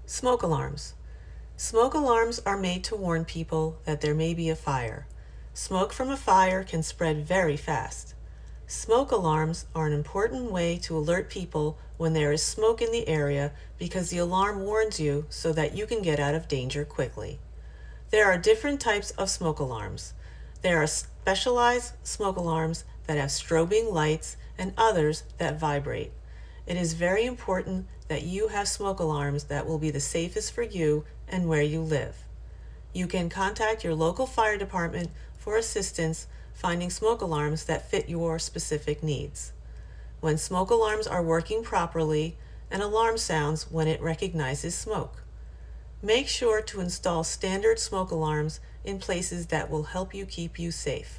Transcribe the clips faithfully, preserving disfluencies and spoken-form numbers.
Smoke alarms. Smoke alarms are made to warn people that there may be a fire. Smoke from a fire can spread very fast. Smoke alarms are an important way to alert people when there is smoke in the area because the alarm warns you so that you can get out of danger quickly. There are different types of smoke alarms. There are specialized smoke alarms that have strobing lights and others that vibrate. It is very important that you have smoke alarms that will be the safest for you and where you live. You can contact your local fire department for assistance finding smoke alarms that fit your specific needs. When smoke alarms are working properly, an alarm sounds when it recognizes smoke. Make sure to install standard smoke alarms in places that will help you keep you safe.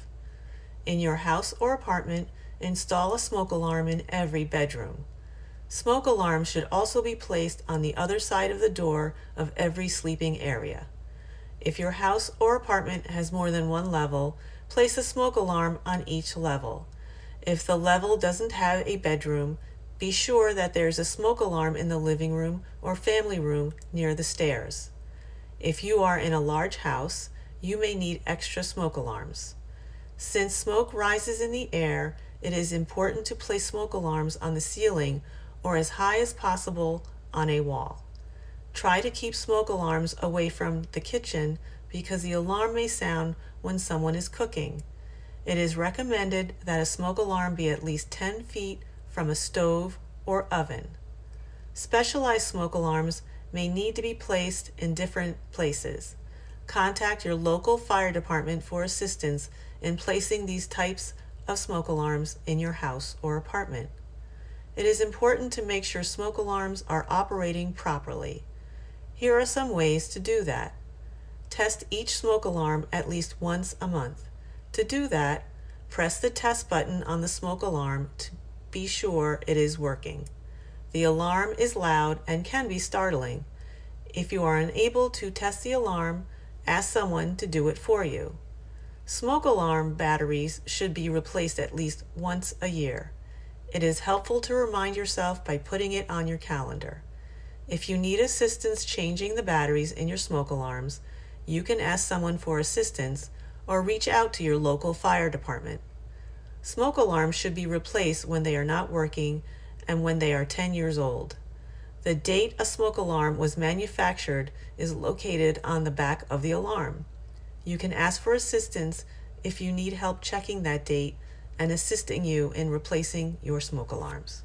In your house or apartment, install a smoke alarm in every bedroom. Smoke alarms should also be placed on the other side of the door of every sleeping area. If your house or apartment has more than one level, place a smoke alarm on each level. If the level doesn't have a bedroom, be sure that there's a smoke alarm in the living room or family room near the stairs. If you are in a large house, you may need extra smoke alarms. Since smoke rises in the air, it is important to place smoke alarms on the ceiling or as high as possible on a wall. Try to keep smoke alarms away from the kitchen because the alarm may sound when someone is cooking. It is recommended that a smoke alarm be at least ten feet from a stove or oven. Specialized smoke alarms may need to be placed in different places. Contact your local fire department for assistance in placing these types of smoke alarms in your house or apartment. It is important to make sure smoke alarms are operating properly. Here are some ways to do that. Test each smoke alarm at least once a month. To do that, press the test button on the smoke alarm to be sure it is working. The alarm is loud and can be startling. If you are unable to test the alarm, ask someone to do it for you. Smoke alarm batteries should be replaced at least once a year. It is helpful to remind yourself by putting it on your calendar. If you need assistance changing the batteries in your smoke alarms, you can ask someone for assistance or reach out to your local fire department. Smoke alarms should be replaced when they are not working and when they are ten years old. The date a smoke alarm was manufactured is located on the back of the alarm. You can ask for assistance if you need help checking that date and assisting you in replacing your smoke alarms.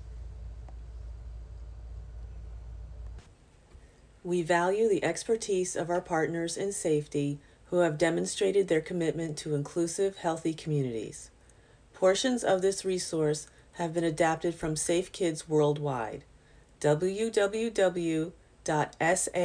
We value the expertise of our partners in safety who have demonstrated their commitment to inclusive, healthy communities. Portions of this resource have been adapted from Safe Kids Worldwide. w w w dot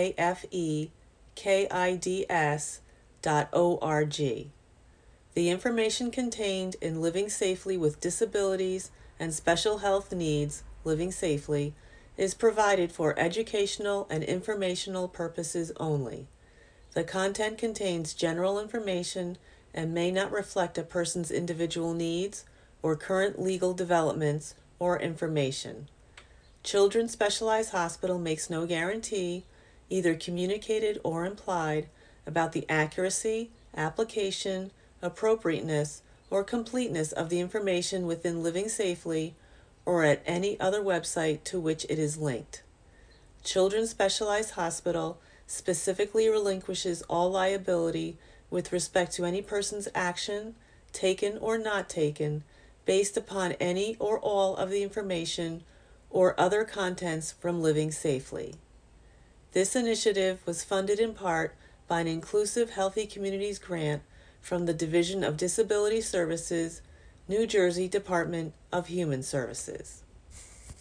safekids dot org. The information contained in Living Safely with Disabilities and Special Health Needs, Living Safely, is provided for educational and informational purposes only. The content contains general information and may not reflect a person's individual needs or current legal developments or information. Children's Specialized Hospital makes no guarantee, either communicated or implied, about the accuracy, application, appropriateness, or completeness of the information within Living Safely or at any other website to which it is linked. Children's Specialized Hospital specifically relinquishes all liability with respect to any person's action, taken or not taken, based upon any or all of the information or other contents from Living Safely. This initiative was funded in part by an Inclusive Healthy Communities grant from the Division of Disability Services, New Jersey Department of Human Services.